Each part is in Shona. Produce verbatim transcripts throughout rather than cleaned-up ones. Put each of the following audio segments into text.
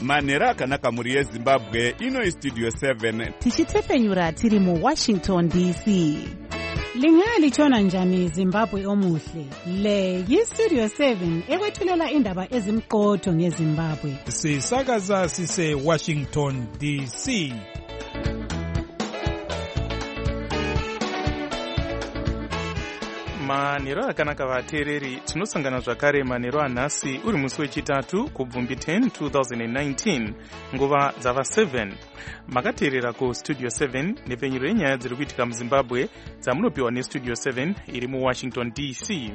manhero akanaka mhuri yezimbabwe. Ino Studio seven tichitefenyura tiri mu Washington D C. Lingalitshona njani Zimbabwe omuhle? Le yi-Studio seven ekwethulela indaba ezimqotho ngeZimbabwe. Sisakaza sise Washington D C. Manhero akanaka vateereri, tinosangana zvakare manhero anhasi uri musi wechitatu kubvumbi ten twenty nineteen nguva dzava seven. Makateerera ku Studio seven nepfenyuro yenyaya dziri kuitika muZimbabwe dzamunopiwa neStudio seven iri muWashington D C.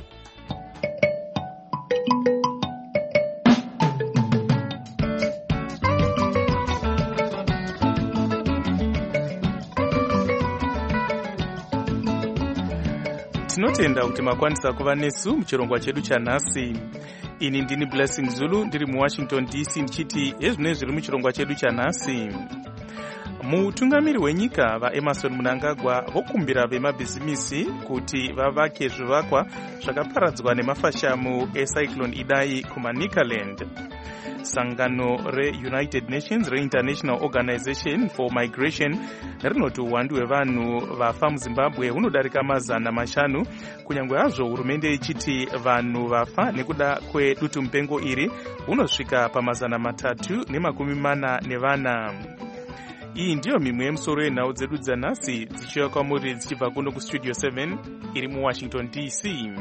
Tinotenda kuti makwanisa kuva nesu muchirongwa chedu chanhasi. Ini ndini Blessing Zulu ndiri muWashington D C ndichiti ezvine zviri muchirongwa chedu chanhasi. Mutungamiri wenyika vaEmerson Mnangagwa vokumbira vemabhizimisi kuti vavake zvivakwa zvakaparadzwa nemafashamu eCyclone Idai kuManicaland. Sangano re-United Nations re-International Organization for Migration rinoti uwandu hwevanhu vafa muZimbabwe hunodarika mazana mashanu, kunyangwe hazvo hurumende ichiti vanhu vafa nekuda kwedutu mupengo iri hunosvika pamazana matatu nemakumi mana nevana. Iyi ndiyo mimwe yemusoro yenhau dzedu dzanhasi dzichiuya kwamuri dzichibva kuno kuStudio seven iri muWashington D C.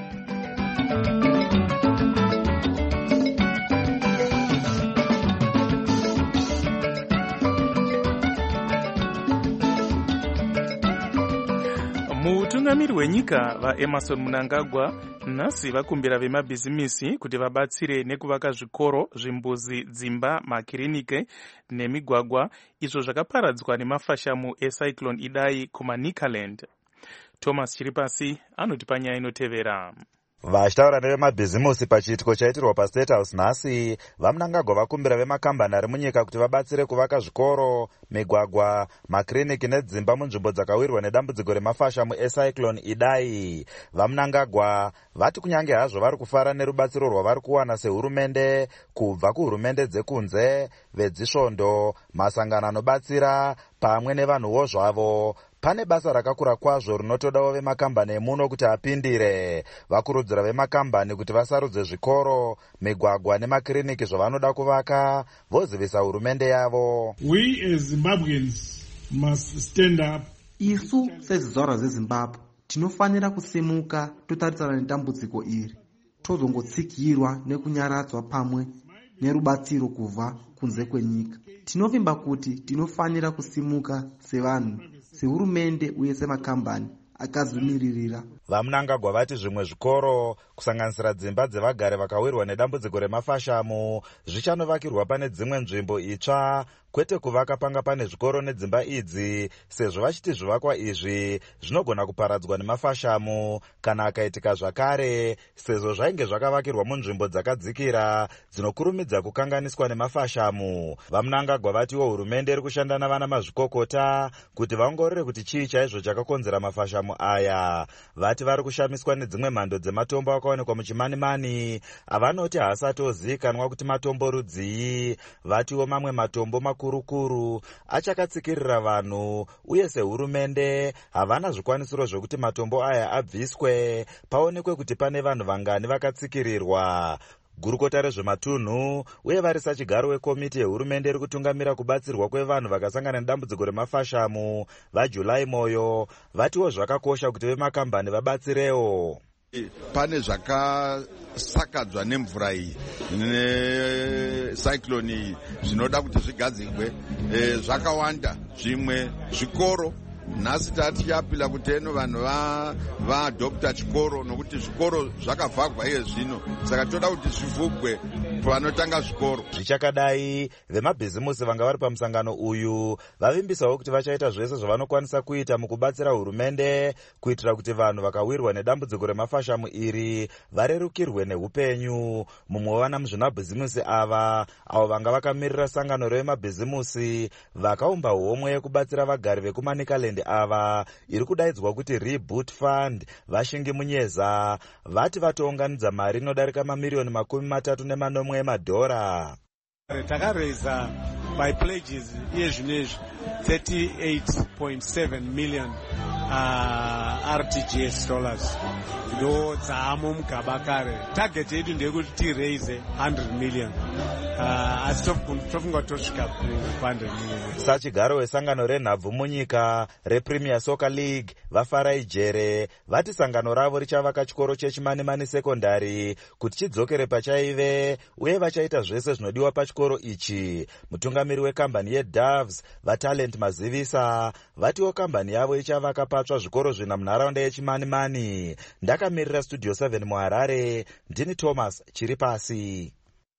Mutungamiri wenyika vaEmerson Mnangagwa nhasi vakumbira vemabhizimisi kuti vabatsire nekuvaka zvikoro, zvimbuzi, dzimba, makiriniki nemigwagwa izvo zvakaparadzwa nemafashamu eCyclone Idai kuManicaland. Thomas Chiripasi anotipa nyaya inotevera. Vachitaura nevemabhizimusi pachiitiko chaitirwa paState House nhasi, vaMnangagwa vakumbira vemakambani ari munyika kuti vabatsire kuvaka zvikoro, migwagwa, makiriniki nedzimba munzvimbo dzakawirwa nedambudziko remafashamu eCyclone Idai. VaMnangagwa vati kunyange hazvo vari kufara nerubatsiro rwavari kuwana sehurumende kubva kuhurumende dzekunze, vedzisvondo, masangano anobatsira pamwe nevanhuwo zvavo, pane basa rakakura kwazvo rinotodawo vemakambani emuno kuti apindire. Vakurudzira vemakambani kuti vasarudze zvikoro, migwagwa nemakiriniki zvavanoda kuvaka, vozivisa hurumende yavo. We as Zimbabweans must stand up. Isu sezizvarwa zeZimbabwe tinofanira kusimuka totarisana nedambudziko iri, tozongotsikirwa nekunyaradzwa pamwe nerubatsiro kubva kunze kwenyika. Tinovimba kuti tinofanira kusimuka sevanhu, sehurumende uye semakambani akazvimiririra. VaMnangagwa vati zvimwe zvikoro, kusanganisira dzimba dzevagare vakawirwa nedambudziko remafashamu, zvichanovakirwa pane dzimwe nzvimbo itsva, kwete kuvaka panga pane zvikoro nedzimba idzi, sezvo vachiti zvivakwa izvi zvinogona kuparadzwa nemafashamu kana akaitika zvakare, sezvo zvainge zvakavakirwa munzvimbo dzakadzikira dzinokurumidza kukanganiswa nemafashamu. VaMnangagwa vatiwo hurumende iri kushanda navana mazvikokota kuti vaongorore kuti chii chaizvo chakakonzera mafashamu aya. Vati vari kushamiswa nedzimwe mhando dzematombo akaonekwa muchimanimani avanoti haasati ozivikanwa kuti matombo rudzii. Vatiwo mamwe matombo makurukuru achakatsikirira vanhu, uye sehurumende havana zvikwanisiro zvokuti matombo aya abviswe paonekwe kuti pane vanhu vangani vakatsikirirwa. Gurukota rezvematunhu uye varisa chigaro wekomiti yehurumende iri kutungamira kubatsirwa kwevanhu vakasangana nedambudziko remafashamu vaJulai Moyo vatiwo zvakakosha kuti vemakambani vabatsirewo. Pane zvakasakadzwa nemvura iyi necyclone iyi zvinoda kuti zvigadzirwe zvakawanda. Zvimwe zvikoro nhasi tati yapila kuti eno vanhu vaadopta chikoro nokuti zvikoro zvakavhagwa iye zvino, saka toda kuti zvivhugwe panotanga zvikoro. Zvichakadai, vemabhizimusi vanga vari pamusangano uyu vavimbisawo kuti vachaita zvese zvavanokwanisa kuita mukubatsira hurumende kuitira kuti vanhu vakawirwa nedambudziko remafashamu iri varerukirwe neupenyu. Mumwe wevana muzvimabhizimusi ava avo vanga vakamirira sangano revemabhizimusi vakaumba homwe yekubatsira vagari vekuManicaland ava iri kudaidzwa kuti Reboot Fund, Vashingi Munyeza, vati vatounganidza mari inodarika mamiliyoni makumi matatu nemanomwe emadhora. Takaraisa by pledges yezvinezvi thirty-eight point seven million uh, R T G S dollars ndo dzaamo mugaba kare. Target yedu ndeyekuti tiraise one hundred million asi tofunga tosvika ku one hundred million. Sachigaro wesangano renhabvu munyika rePremier Soccer League vafarai jere vati sangano ravo richavaka chikoro chechimani-mani sekondari kuti chidzokere pachaive uye vachaita zvese zvinodiwa pachikoro ichi. Mutungamiri wekambani yeDoves vaTalent Mazivisa vatiwo kambani yavo ichavaka patsva zvikoro zvina munharaunda yechimani-mani. Ndakamirira Studio seven muHarare, ndini Thomas Chiripasi.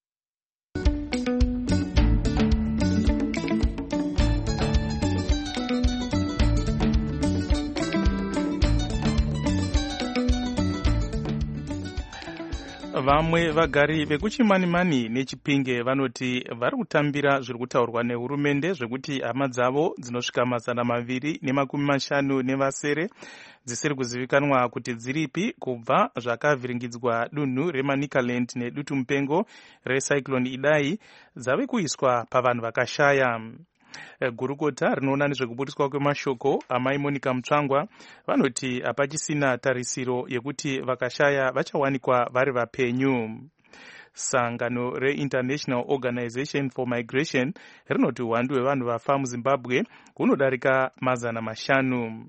Vamwe vagari vekuchimani-mani neChipinge vanoti vari kutambira zviri kutaurwa nehurumende zvekuti hama dzavo dzinosvika mazana maviri nemakumi mashanu nevasere dzisiri kuzivikanwa kuti dziripi kubva zvakavhiringidzwa dunhu reManicaland nedutu mupengo reCyclone Idai dzave kuiswa pavanhu vakashaya. Gurukota rinoona nezvekubudiswa kwemashoko amai Monica Mutsvangwa vanoti hapachisina tarisiro yekuti vakashaya vachawanikwa vari vapenyu. Sangano reInternational Organization for Migration rinoti uwandu hwevanhu vafa muZimbabwe hunodarika mazana mashanu.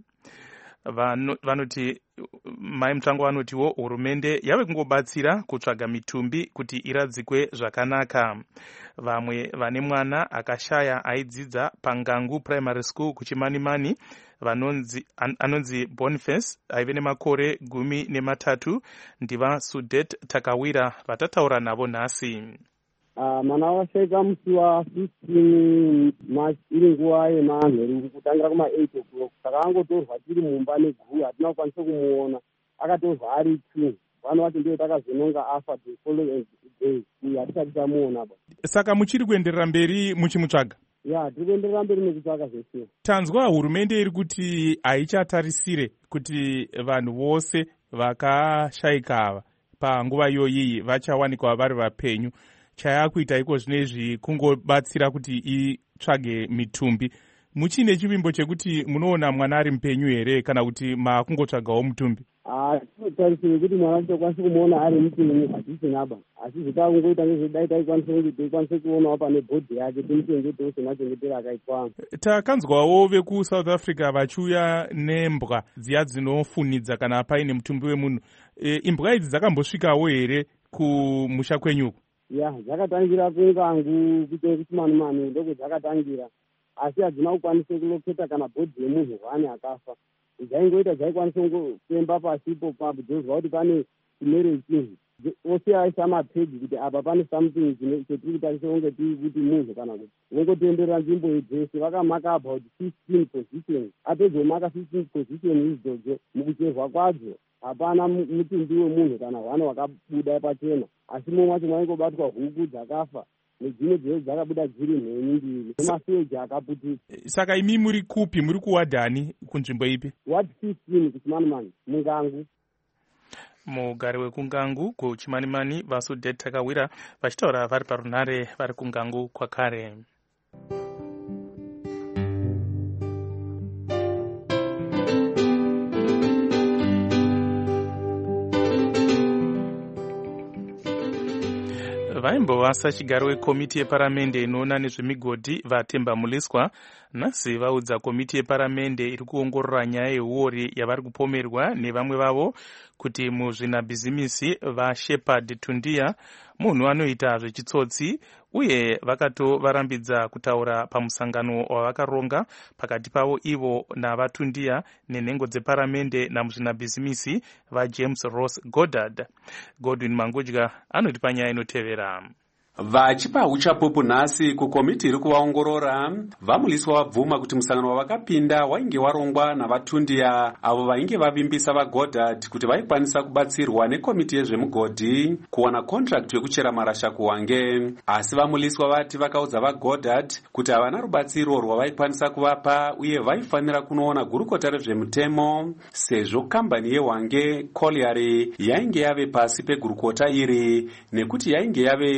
Vanoti mai Mutsvangwa vanotiwo hurumende yave kungobatsira kutsvaga mitumbi kuti iradzikwe zvakanaka. Vamwe vane mwana akashaya aidzidza paNgangu Primary School kuchimani-mani vanonzi an, anonzi Boniface aive nemakore gumi nematatu ndiva Sudet Takawira vatataura navo nhasi. Uh, mwana washaika musi wa fifteen March iri nguva yemanheru kutangira kuma eight o'clock. Saka angotorwa tiri mumba neguru hatina kukwanisa kumuona. Akatorwa ari two. Vano vati ndiyo takazononga afa the following day. Hatisati tamuona ba. Saka muchiri kuenderera mberi muchimutsvaga? Ya, tiri kuenderera mberi nekutsvaga zvese. Tanzwa hurumende iri kuti haichatarisire kuti vanhu vose vakashayika ava panguva iyoyi vachawanikwa vari vapenyu. Chayakuita iko zvinezvi kungobatsira kuti itsvage mitumbi. Muchine chivimbo chekuti munoona mwana ari mupenyu here kana kuti makungotsvagawo mutumbi? Ah, tinotarisira kuti mwana tichakwanisa kumuona ari mupenyu hatisina ba. Asi zvitakungoita ngezvedai taikwanisa kuti tikwanise kuonawo pane bhodhi yake timuchengetewo semachengetero akaitwa. Takanzwawo vekuSouth Africa vachiuya nembwa dziya dzinofunidza kana paine mutumbi wemunhu. E, imbwa idzi dzakambosvikawo here kumusha kwenyuko? Ya, dzakatangira kuNgangu kuchenge kuchimani-mani ndoko dzakatangira. Asi hadzina kukwanisa kuloketa kana bhodhi yemunhu wani akafa. Dzaingoita dzaikwanisa kufemba pasipo pabudozwa kuti pane chimere chinhu. Ose aisa mapegi kuti apa pane something chetiri kutarisa kunge tiri kuti munhu kana kuti. Vongotenderera nzvimbo yedzese vakamaka about fifteen positions. Atozomaka fifteen positions idzodzo mukucherwa kwadzo. Hapana mutumbi wemunhu kana hwana wakabuda pachena. Asi mumwe wacho mwaingobatwa huku dzakafa. Nedzimwe dzese dzakabuda dziri mhenyu mbiri nemaseji akaputika. Saka imi muri kupi? Muri kuwadhani kunzvimbo ipi? Ward fifteen kuchimani-mani muNgangu. Mugari wekungangu kuchimani-mani vaSudet Takawira vachitaura vari parunhare vari kungangu kwakare. Vaimbova sachigaro wekomiti yeparamende inoona nezvemigodhi vaTemba Muliswa nhasi vaudza komiti yeparamende iri kuongorora nyaya yeuori yavari kupomerwa nevamwe vavo kuti muzvinabhizimisi vaShepard Tundia munhu anoita zvechitsotsi uye vakatovarambidza kutaura pamusangano wavakaronga pakati pavo ivo navaTundia nenhengo dzeparamende namuzvinabhizimisi vaJames Ross Goddard. Godwin Mangudya anoti panyaya inotevera. Vachipa uchapupu nhasi kukomiti iri kuvaongorora, vaMuliswa vabvuma kuti musangano wavakapinda wainge warongwa navaTundia avo vainge vavimbisa vaGoddard kuti vaikwanisa kubatsirwa nekomiti yezvemugodhi kuwana contract yekuchera marasha kuwange. Asi vaMuliswa vati vakaudza vaGoddard kuti havana rubatsiro rwavaikwanisa kuvapa uye vaifanira kunoona gurukota rezvemutemo sezvo kambani yewange Colliery yainge yave pasi pegurukota iri nekuti yainge yave kuvakirwa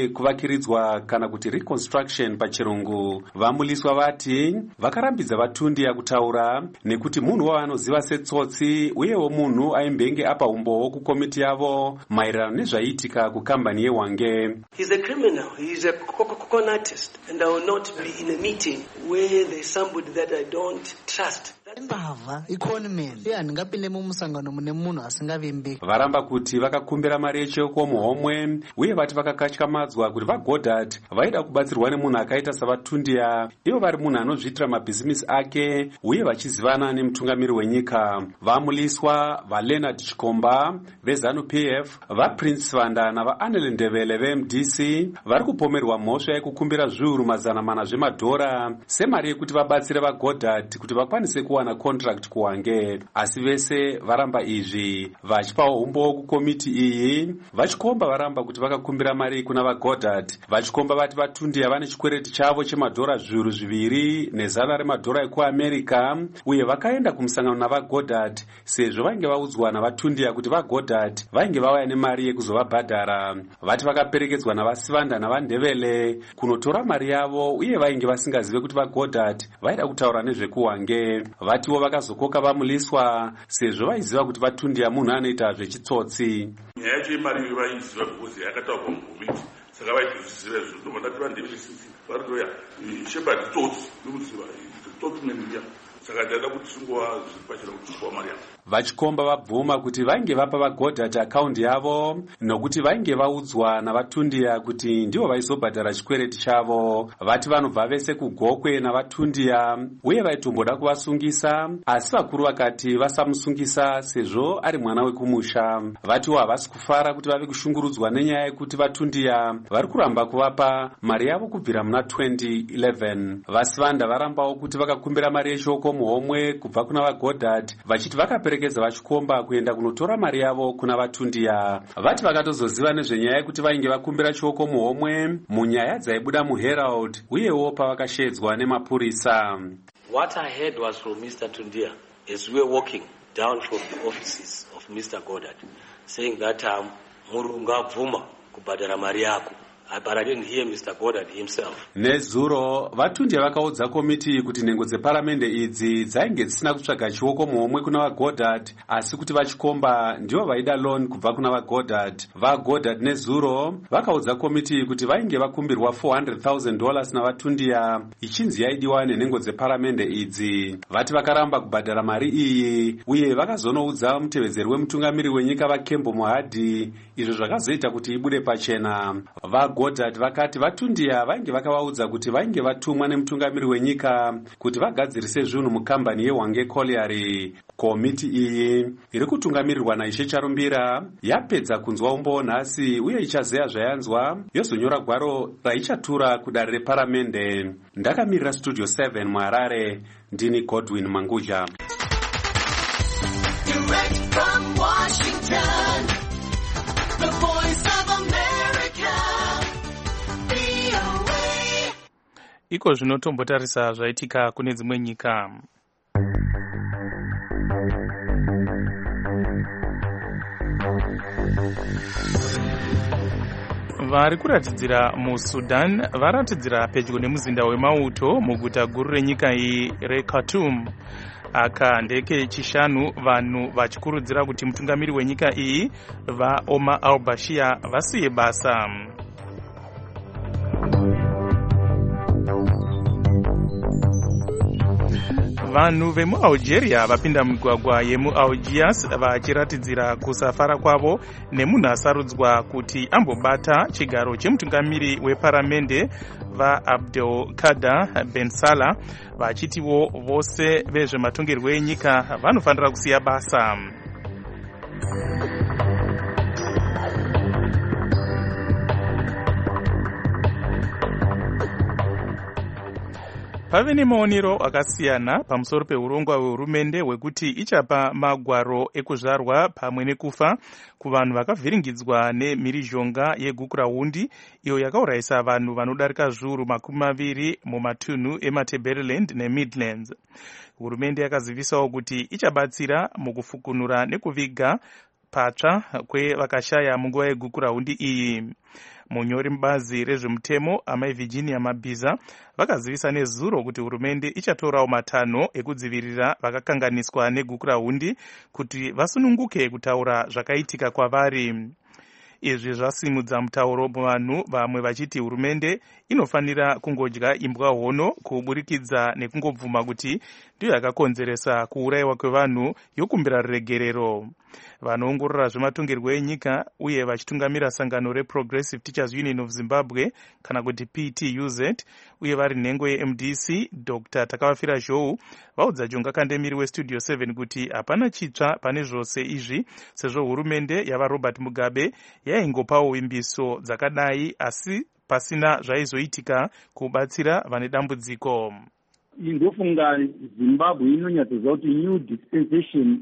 zvekuvakiridzwa kana kuti reconstruction pachirungu. Vamuliswa vati vakarambidza vatundia kutaura nekuti munhu wavanoziva setsotsi uyewo munhu aimbenge apa umbowo kukomiti yavo maererano nezvaiitika kukambani yeHwange. He's a criminal. He's a con artist, and I will not be in a meeting where there's somebody that I don't trust. Mbavha economy handingapinde mumusangano mune munhu asingavimbi. Varamba kuti vakakumbira mari yecheko muhomwe uye vati vakakatyamadzwa kuti vaGoddard vaida kubatsirwa nemunhu akaita savatundia, ivo vari munhu anozviitira mabhizimisi ake uye vachizivana nemutungamiri wenyika. Vamuliswa vaLeonard Chikomba veZanu-P F, vaPrince Vanda navaAnele Ndebele veM D C vari kupomerwa mhosva yekukumbira zviuru mazana mana zvemadhora semari yekuti vabatsire vaGoddard kuti vakwanise kuwana contract kuHwange, asi vese varamba izvi vachipawo umbo kukomiti iyi. Vachikomba varamba kuti vakakumbira mari kuna vaGoddard. Vachikomba vati vatundia vane chikwereti chavo chemadhora zviuru zviviri nezana remadhora ekuAmerica uye vakaenda kumusangano navaGoddard sezvo vainge vaudzwa navatundia kuti vaGoddard vainge vauya nemari yekuzovabhadhara. Vati vakaperekedzwa navaSivanda navaNdebele kunotora mari yavo uye vainge vasingazive kuti vaGoddard vaida kutaura nezvekuHwange. Vatiwo vakazokoka vamuliswa sezvo vaiziva kuti vatundia munhu anoita zvechitsotsi. Nyaya yacho yemari vaiziva because yakataurwa mukomiti, saka vaitozviziva izvo. Ndovandati vaNdebele varitoya Shepard tsotsi nokuziva tsotsi meniya, saka ndaida kuti sungova zviri pachena kuti sungova mari yavo. Vachikomba vabvuma kuti vainge vapa vaGoddard akaundi yavo nokuti vainge vaudzwa navatundia kuti ndivo vaizobhadhara chikwereti chavo. Vati vanobva vese kugokwe navatundia uye vaitomboda kuvasungisa, asi vakuru vakati vasamusungisa sezvo ari mwana wekumusha. Vatiwo havasi kufara kuti vave kushungurudzwa nenyaya yekuti vatundia vari kuramba kuvapa mari yavo kubvira muna twenty eleven. VaSivanda varambawo kuti vakakumbira mari yechoko muhomwe kubva kuna vaGoddard vachiti vakaperekedza Vachikomba kuenda kunotora mari yavo kuna vatundia. Vati vakatozoziva nezvenyaya yekuti vainge vakumbira choko muhomwe munyaya dzaibuda muHerald uyewo pavakashedzwa nemapurisa. What I heard was from Mister Tundia as we were walking down from the offices of Mister Goddard saying that um, Murunga Vuma kubhadhara mari yako. But I didn't hear Mister Goddard himself. Nezuro vatundia vakaudza komiti kuti nhengo dzeparamende idzi dzainge dzisina kutsvaga chioko muhomwe kuna vaGoddard asi kuti Vachikomba ndivo vaida loan kubva kuna vaGoddard. VaGoddard nezuro vakaudza komiti kuti vainge vakumbirwa four hundred thousand dollars navatundia ichinzi yaidiwa nenhengo dzeparamende idzi. Vati vakaramba kubhadhara mari iyi uye vakazonoudza mutevedzeri wemutungamiri wenyika vaKembo Mohadi, izvo zvakazoita kuti ibude pachena. VaGoddard vakati vatundia vainge vakavaudza kuti vainge vatumwa nemutungamiri wenyika kuti vagadzirise zvinhu mukambani yeHwange Colliery. Komiti iyi iri kutungamirirwa naIshe Charumbira yapedza kunzwa umbo nhasi uye ichazeya zvayanzwa yozonyora gwaro raichatura kudare reparamende. Ndakamirira Studio seven muHarare, ndini Godwin Manguja. Direct from Washington, the voice of America. Iko zvinotombotarisa zvaitika kune dzimwe nyika. Vari kuratidzira muSudan varatidzira pedyo nemuzinda wemauto muguta guru renyika iyi reKhartoum. Aka ndeke chishanu vanhu vachikurudzira kuti mutungamiri wenyika iyi vaOmar al-Bashir vasiye basa. Vanhu vemuAlgeria vapinda migwagwa yemuAlgiers vachiratidzira kusafara kwavo nemunhu asarudzwa kuti ambobata chigaro chemutungamiri weparamende vaAbdelkader Ben Salah, vachitiwo vose vezvematongerwo enyika vanofanira kusiya basa. Pave nemaonero akasiyana pamusoro peurongwa hwehurumende hwekuti ichapa magwaro ekuzvarwa pamwe nekufa kuvanhu vakavhiringidzwa nemhirizhonga yegukurahundi iyo yakaurayisa vanhu vanodarika zviuru makumi maviri mumatunhu emaTebeleland neMidlands. Hurumende yakazivisawo kuti ichabatsira mukufukunura nekuviga patsva kwevakashaya munguva yegukura hundi iyi. Munyori mubazi rezvemutemo amai Virginia Mabhiza vakazivisa nezuro kuti hurumende ichatorawo matanho ekudzivirira vakakanganiswa negukura hundi kuti vasununguke kutaura zvakaitika kwavari. Izvi zvasimudza mutauro muvanhu vamwe vachiti hurumende inofanira kungodya imbwa hono kuburikidza nekungobvuma kuti ndiyo yakakonzeresa kuurayiwa kwevanhu yokumbira ruregerero. Vanoongorora zvematongerwo enyika uye vachitungamira sangano reProgressive Teachers Union of Zimbabwe kana kuti P T U Z uye vari nhengo yeM D C Doctor Takavafira Zhou vaudza Jonga Kandemiri weStudio seven kuti hapana chitsva pane zvose izvi sezvo hurumende yava Robert Mugabe yaingopawo vimbiso dzakadai asi pasina zvaizoitika kubatsira vane dambudziko. Ndofunga Zimbabwe inonyatsoziva kuti new dispensation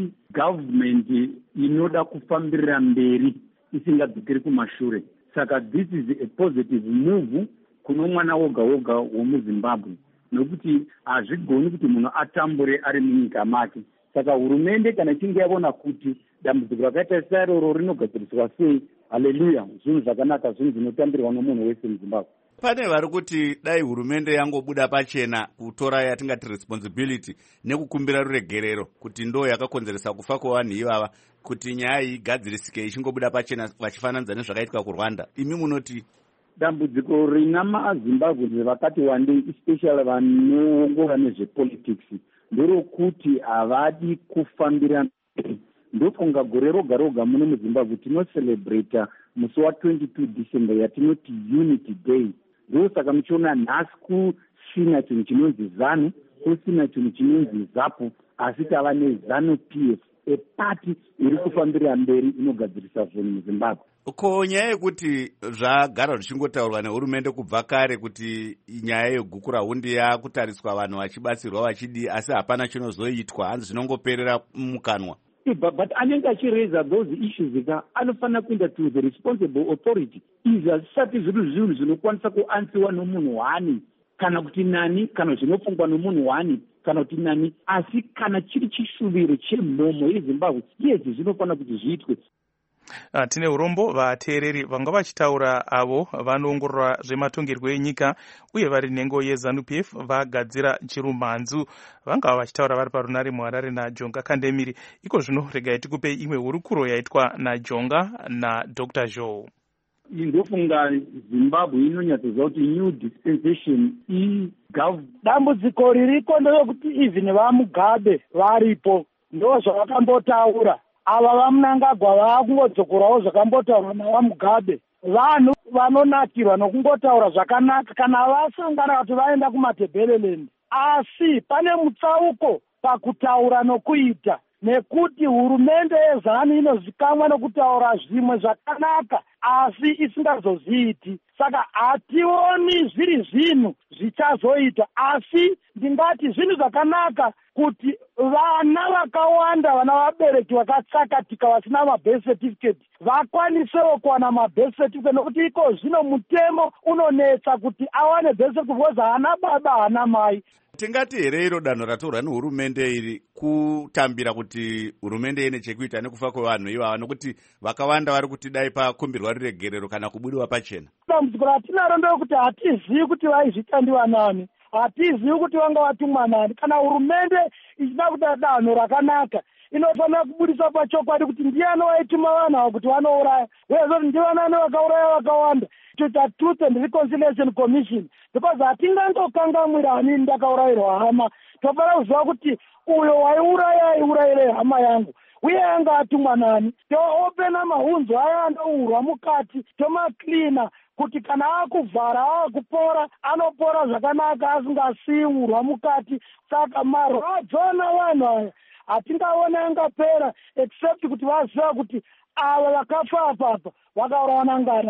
i-government inoda kufambirira mberi isingadzokeri kumashure. Saka this is a positive move kuno mwana woga woga womuZimbabwe, nokuti hazvigoni kuti munhu atambure ari munyika make. Saka hurumende kana ichinge yavona kuti dambudziko rakaita saroro rinogadziriswa sei, haleluya, zvinhu zvakanaka, zvinhu zvinotambirwa nomunhu wese muZimbabwe. Pane vari kuti dai hurumende yangobuda pachena kutora yatingati responsibility nekukumbira ruregerero kuti ndo yakakonzeresa kufa kwevanhu ivava, kuti nyaya igadzirisike ichingobuda pachena vachifananidza nezvakaitika kuRwanda. Imi munoti dambudziko rina maZimbabwe vakati wandei, especially vanoongora nezvepolitics, nderokuti havadi kufambira. Ndofunga gore roga roga muno muZimbabwe tinocelebrata musi wa twenty-two December yatinoti Unity Day. Ndosaka muchiona nhasi kusina chinhu chinonzi ZANU, kusina chinhu chinonzi ZAPU, asi tava neZANU P F, epati iri kufambirira mberi inogadzirisa zvinhu muZimbabwe. Ko nyaya yekuti zvagara zvichingotaurwa nehurumende kubva kare kuti nyaya yegukura hundi yakutariswa vanhu vachibatsirwa vachidi, asi hapana chinozoitwa, hanzi zvinongoperera mukanwa. But, but anenge achiraisa those issues ka anofanira kuenda to the responsible authority. Izvi hazvisati zviri zvinhu zvinokwanisa kuansiwa nomunhu wani kana kuti nani, kana zvinofungwa nomunhu wani kana kuti nani, asi kana chiri chishuviro chemhomo yeZimbabwe, izvi zvinofanira kuti zviitwe. Uh, tine urombo vateereri vanga vachitaura avo vanoongorora zvematongerwo enyika uye vari nhengo yeZANU P F vagadzira chirumhanzu vanga vachitaura vari parunare muHarare naJonga Kandemiri. Iko zvino regai tikupe imwe hurukuro yaitwa naJonga naDr Zhou. Ndofunga Zimbabwe inonyatsoziva kuti new dispensation i-government. Dambudziko ririko nderekuti even vaMugabe varipo ndo zvavakambotaura. Ava vaMnangagwa vakungodzokorawo zvakambotaurwa navaMugabe. Vanhu vanonakirwa nokungotaura zvakanaka kana vasangana kuti vaenda kumatebheleland. Asi pane mutsauko pakutaura nokuita, nekuti hurumende yeZANU inozikamwa nokutaura zvimwe zvakanaka asi isingazoziiti. Saka hationi zviri zvinhu zvichazoita, asi ndingati zvinhu zvakanaka kuti vana vakawanda, vana vabereki vakatsakatika vasina mabirth certificate vakwanisewo kuwana mabirth certificate, nokuti iko zvino mutemo unonetsa kuti awane birth certificate because haana baba haana mai. Tingati here iro danho ratorwa nehurumende iri kutambira kuti hurumende ine chekuita nekufa kwevanhu ivava, nokuti vakawanda vari kuti dai pakumbirwa ruregerero kana kubudiwa pachena. Dambudziko ratinaro nderekuti hatizivi kuti vaizvitandiwa nani, hatizivi kuti vanga vatumwa nani. Kana hurumende ichida kuita danho rakanaka inofanira kubudisa pachokwadi kuti ndiani waituma vanhu ava kuti vanouraya, wezoti ndivanani vakauraya vakawanda. Tuita Truth and Reconciliation Commission, because hatingangokangamwira hanini ndakaurayirwa hama. Tofanira kuziva kuti uyo waiuraya aiurayire hama yangu uye anga atumwa nani. Toopena mahunzo aya andourwa mukati, tomaklina kuti kana akuvhara akupora anopora zvakanaka asingasiyi urwa mukati. Saka marwadzo navanhu aya hatingaona angapera except kuti vaziva kuti ava vakafa apapa vakaurawa nangana.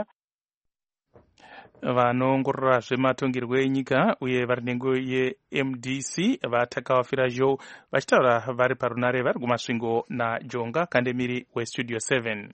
Vanoongorora zvematongerwo enyika uye vari nhengo yeM D C vaTakavafira Zhou vachitaura vari parunare vari kumasvingo naJonga Kandemiri weStudio seven.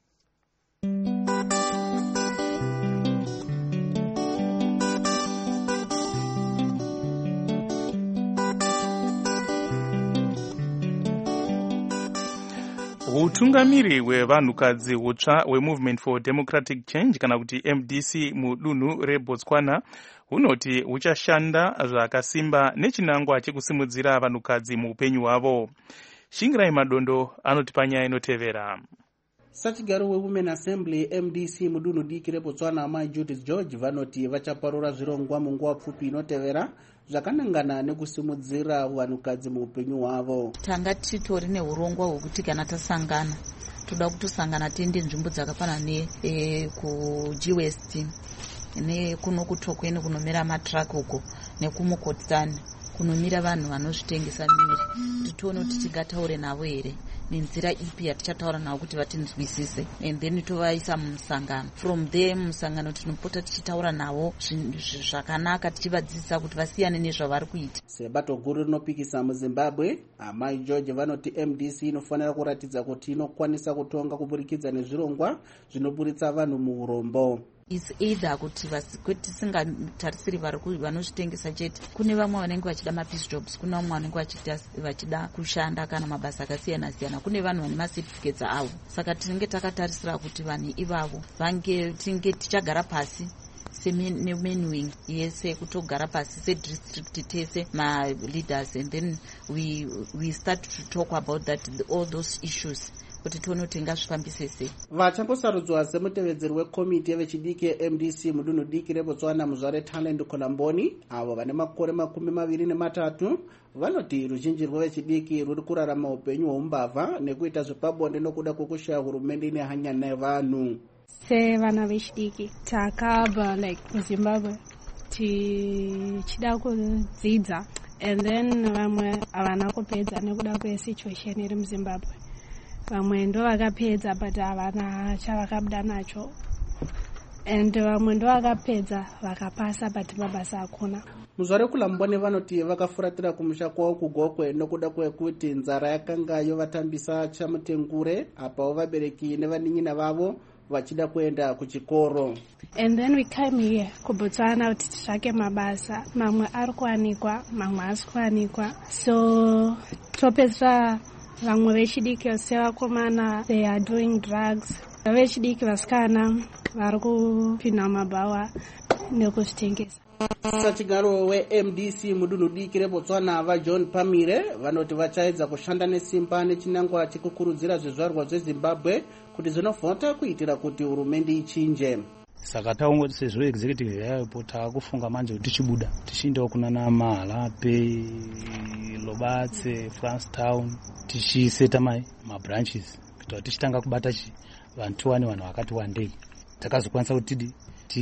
utungamiri hwevanhukadzi hutsva hwemovement for democratic change kana kuti M D C mudunhu reBotswana hunoti huchashanda zvakasimba nechinangwa chekusimudzira vanhukadzi muupenyu hwavo. Shingirai Madondo anoti panyaya inotevera. Sachigaro weWomen Assembly M D C mudunhu diki reBotswana Mai Judith George vanoti vachaparura zvirongwa munguva pfupi inotevera zvakanangana nekusimudzira vanhukadzi muupenyu hwavo. Tanga titori neurongwa hwekuti kana tasangana toda kutosangana tiende nzvimbo dzakafanana ne e, kuG West nekuno kutokweni kunomira matraki uko nekumukotsani kunomira vanhu vanozvitengesa miri kuti tione kuti tingataure navo here nenzira ipi yatichataura navo kuti vatinzwisise, and then tovaisa mumusangano. From there mumusangano tinopota tichitaura navo zvakanaka tichivadzidzisa kuti vasiyane nezvavari kuita. Sebato guru rinopikisa muZimbabwe, Amai George vanoti M D C inofanira kuratidza kuti inokwanisa kutonga kuburikidza nezvirongwa zvinoburitsa vanhu muurombo. Is either kuti tisingatarisiri vanozvitengesa chete, kune vamwe vanenge vachida mapeace jobs, kune vamwe vanenge vachida kushanda kana mabasa akasiyana siyana, kune vanhu vane macertificates avo. Saka tinenge takatarisira kuti vanhu ivavo vange tinge tichagara pasi semain wing yese kutogara pasi sedistrict tese ma-leaders, and then we, we start to talk about that all those issues kuti tione kuti ngazvifambise sei. Vachambosarudzwa semutevedzeri wekomiti yevechidiki yeM D C mudunhu diki reBotswana Muzvare Talent Kolamboni avo vane makore makumi maviri nematatu vanoti ruzhinji rwevechidiki ruri kurarama upenyu hweumbavha nekuita zvepabonde nokuda kwekushaya hurumende ine hanya nevanhu. Sevana vechidiki takabva like kuZimbabwe tichida kudzidza, and then vamwe havana kupedza nekuda kwesituation iri muZimbabwe. Vamwe ndo vakapedza but havana chavakabuda nacho, and vamwe ndo vakapedza vakapasa but mabasa akuna. Muzvare Kulamboni vanoti vakafuratira kumusha kwavo kuGokwe nokuda kwekuti nzara yakanga yovatambisa chamutengure apawo vabereki nevanin'ina vavo vachida kuenda kuchikoro. And then we came here kuBotswana kuti titsvake mabasa, mamwe ari kuwanikwa mamwe haasi kuwanikwa, so topedzera vamwe vechidiki sevakomana they are doing drugs, vechidiki vasikana vari kupinda mabhawa nekuzvitengesa. Sachigaro weM D C mudunhu diki reBotswana vaJohn Pamire vanoti vachaedza kushanda nesimba nechinangwa chekukurudzira zvizvarwa zveZimbabwe kuti zvinovhota kuitira kuti hurumende ichinje. Saka taungoti sezvo executive yapo taakufunga manje kuti tichibuda tichiendawo kunana Mahalape, Lobatse, Francetown tichiseta mai mabranches kuti tichitanga kubata vantu wane vanhu vakati wandei takazokwanisa kuti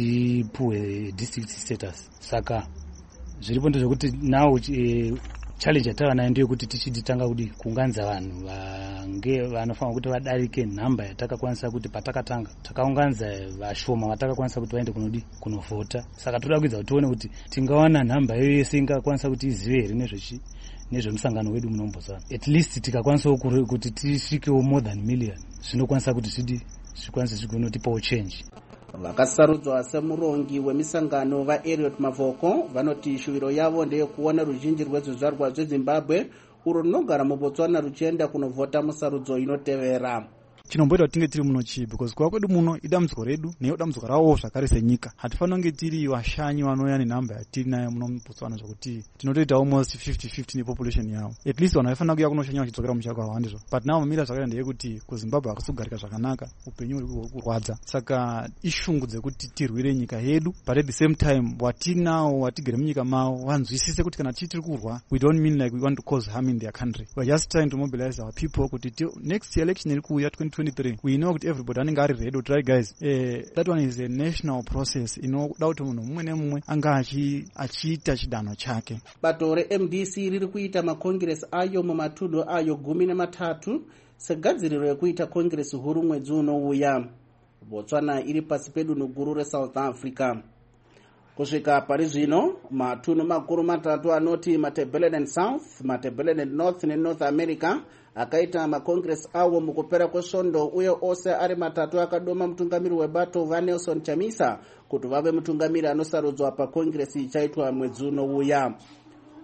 tipuwe district status. Saka zviripo ndezvekuti now e, challenge yatava nayo ndeyekuti tichitanga kuti kuunganidza vanhu vange vanofanira kuti vadarike nhamba yatakakwanisa kuti patakatanga takaunganidza vashoma vatakakwanisa kuti vaende kunodi kunovhota. Saka toda kuedza kuti tione kuti tingawana nhamba iyo yese ingakwanisa kuti izive here nezvechi nezvemusangano wedu muno muBotswana. At least tikakwanisawo kuti tisvikewo more than million zvinokwanisa kuti zvidi zvikwanise zvinotipawo change. Vakasarudzwa semurongi wemisangano vaEliot Mavoko vanoti shuviro yavo ndeyekuona ruzhinji rwezvizvarwa zveZimbabwe uro runogara muBotswana ruchienda kunovhota musarudzo inotevera. Chinomboita kuti tinge tiri muno chii, because kuva kwedu muno idambudziko redu neyo dambudziko rawo zvakare senyika. Hatifanira kunge tiri vashanyi vanouya nenhamba yatiri nayo muno muBotswana zvokuti tinotoita almost fifty fifty nepopulation yavo. At least vanhu vaifanira kuuya kunoshanya vachidzokera muchaka hwandizvo. But now mamira zvakaita ndeyekuti kuZimbabwe hakusi kugarika zvakanaka, upenyu huri kurwadza. Saka ishungu dzekuti tirwire nyika yedu, but at the same time watinawo watigere munyika mavo vanzwisise kuti kana tiri kurwa we don't mean like we want to cause harm in their country. We are just trying to mobilize our people kuti next election iri kuuya twenty twenty-three we know kuti everybody anenge ari ready to try guys. Eh, that one is a national process inoda kuti munhu mumwe nemumwe anga achiita chidanho chake. Bato reM D C riri kuita makongresi ayo mumatunhu ayo gumi nematatu segadziriro yekuita kongresi huru mwedzi unouya. Botswana iri pasi pedunhu guru reSouth Africa. Kusvika pari zvino matunhu makuru matatu anoti Matabeleland South, Matabeleland North neNorth America akaita makongresi awo mukupera kwesvondo uye ose ari matatu akadoma mutungamiri webato vaNelson Chamisa kuti vave mutungamiri anosarudzwa pakongresi ichaitwa mwedzi unouya.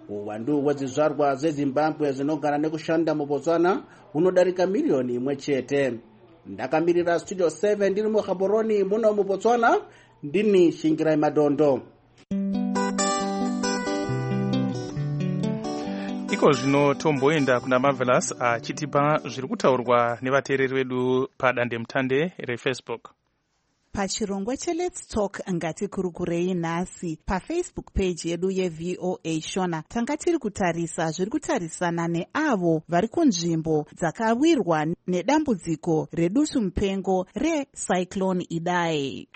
uwandu hwezvizvarwa zvezimbabwe zvinogara nekushanda mubotswana hunodarika miriyoni imwe chete. Ndakamirira studio seven ndiri muGaborone muno mubotswana, ndini Shingirai Madondo. Iko zvino tomboenda kuna Marvelous achitipa zviri kutaurwa nevateereri vedu padandemutande reFacebook. Pachirongwa cheLet's Talk ngati kurukurei nhasi paFacebook page yedu yeV O A Shona tanga tiri kutarisa zviri kutarisana neavo vari kunzvimbo dzakawirwa nedambudziko redutu mupengo reCyclone Idai.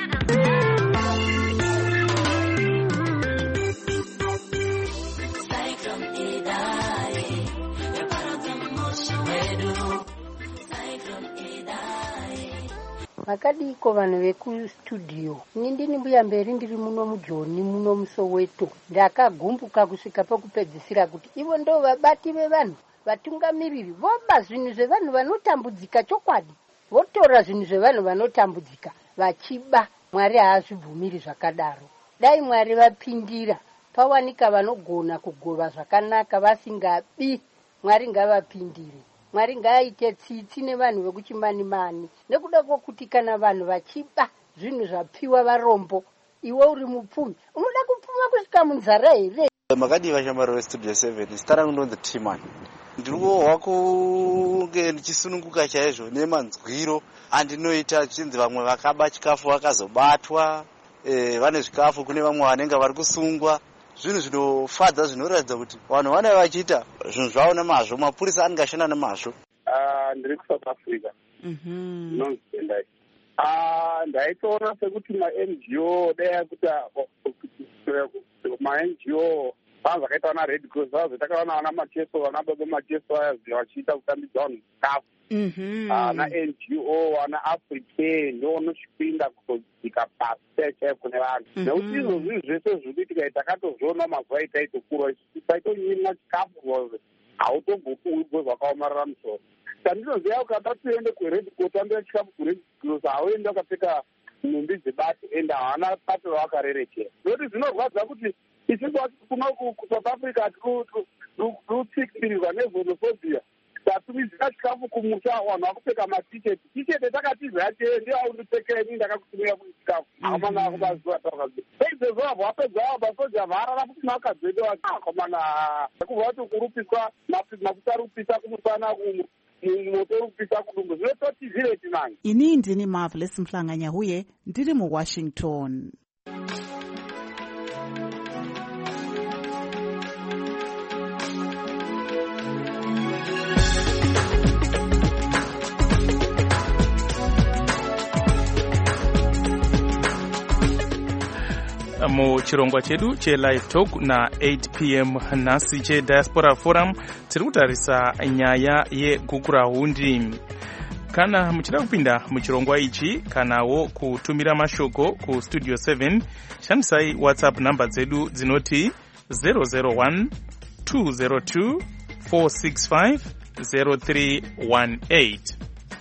Vakadiko vanhu vekustudio. Ini ndini mbuya mberi ndiri muno muJoni muno muSoweto. Ndakagumbuka kusvika pakupedzisira kuti ivo ndo vabati vevanhu, vatungamiriri voba zvinhu zvevanhu vanotambudzika chokwadi. Votora zvinhu zvevanhu vanotambudzika vachiba. Mwari haazvibvumiri zvakadaro. Dai Mwari vapindira pawanika vanogona kugova zvakanaka vasingabi, Mwari ngavapindire. Mwari ngaaite tsitsi nevanhu vekuchimani mani. Nekuda kwokuti kana vanhu vachiba zvinhu zvapiwa varombo, iwe uri mupfumi, unoda kupfuma kusvika munzara here? Makadiva shamwari westudio seven, zita rangu ndonzi Timan. Ndiri kuhwa kunge ndichisununguka chaizvo nemanzwiro andinoita chinzi vamwe vakaba chikafu vakazobatwa, e, vane zvikafu kune vamwe vanenge vari kusungwa. Zvinhu zvinofadza zvinoratidza kuti vanhu vane vachiita zvinhu zvavo nemazvo, mapurisa anenge ashanda nemazvo. Ndiri kuSouth Africa. Ndinonzi Tendai. Ndaitoona sekuti ma-N G O dai kuti ma-N G O vanhu vakaita vana Red Cross vazo takaona vana Macheso, vana baba Macheso aya vachiita kutambidza vanhu chikafu. Vana N G O, vana African ndo vanosvipinda kutodzika pasi chaipo kune vanhu. Nekuti izvo zvinhu zvese zvirikuitika takatozviona mazuva itaitokura taitonyima chikafu hautombopuwi because wakaomarara musoro. Tandinoziva ukada tuende kuRed Cross tambira chikafu kuRed Cross hauenda ukapfeka nhumbi dzebati ende havana bato ravakarerekera. Nekuti zvinorwadza kuti isusu kuma kuSouth Africa tirutsikirirwa nevonophobia. Tatumidzira chikafu kumusha vanhu vakupfeka matisheti. Tisheti takatiza yachee ndiyo aundipfekera ini ndakakutumira kuti chikafu. Akomana ako bazuva takazve. Peizvezvo avo vapedza avo basoja varara kuti makadzedo akomana. Kubva kuti kurupiswa mafuta rupisa kumusana moto rupisa kudumbu. Zvinototizire tinange. Ini ndini Marvelous Mhlanganya huye ndiri muWashington. Muchirongwa chedu cheLive Talk na eight p m nhasi cheDiaspora Forum tiri kutarisa nyaya yegukurahundi. Kana muchida kupinda muchirongwa ichi kanawo kutumira mashoko ku Studio seven, shandisai WhatsApp number dzedu dzinoti zero zero one two zero two four six five zero three one eight.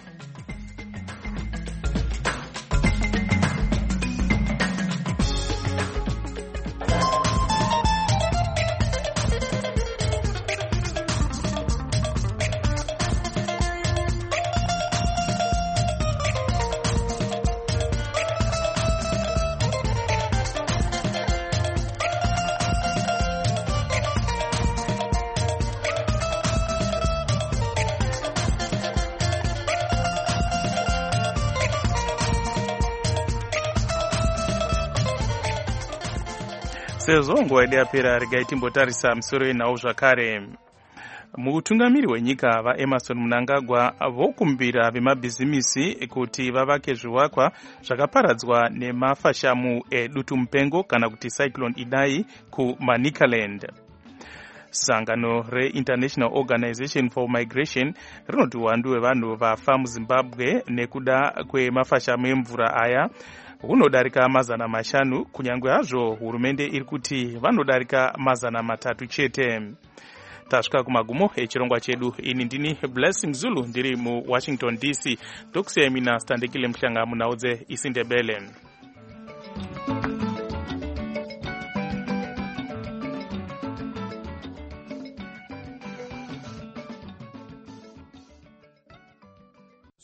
Sezvo nguva yedu yapera regai timbotarisa musoro wenhau zvakare. Mutungamiri wenyika vaEmmerson Mnangagwa vokumbira vemabhizimisi kuti vavake zvivakwa zvakaparadzwa nemafashamu edutu mupengo kana kuti Cyclone Idai kuManicaland. Sangano reInternational Organization for Migration rinoti uwandu hwevanhu vafa muZimbabwe nekuda kwemafashamu emvura aya hunodarika mazana mashanu, kunyangwe hazvo hurumende iri kuti vanodarika mazana matatu chete. Tasvika kumagumo echirongwa chedu. Ini ndini Blessing Zulu ndiri muWashington D C. Tokusiyai mina Standekile Mhlanga munhaudze isindebele.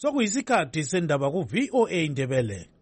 sokuyisikhathi sendaba ku-V O A Ndebele.